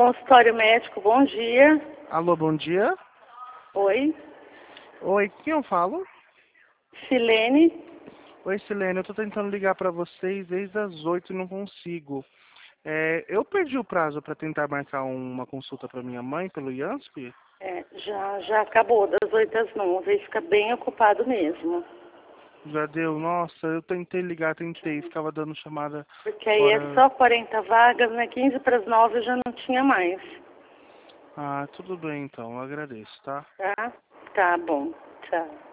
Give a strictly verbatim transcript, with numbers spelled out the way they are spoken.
Consultório médico, bom dia. Alô, bom dia. Oi, Oi, quem eu falo? Silene. Oi, Silene, eu tô tentando ligar pra vocês desde as oito e não consigo. É, eu perdi o prazo para tentar marcar uma consulta para minha mãe pelo IANSP? É, já, já acabou das oito às nove, fica bem ocupado mesmo. Já deu? Nossa, eu tentei ligar, tentei, ficava dando chamada Porque aí é fora. só quarenta vagas, né? quinze para as nove já não tinha mais. Ah, tudo bem então, eu agradeço, tá? Tá? Tá bom. Tchau.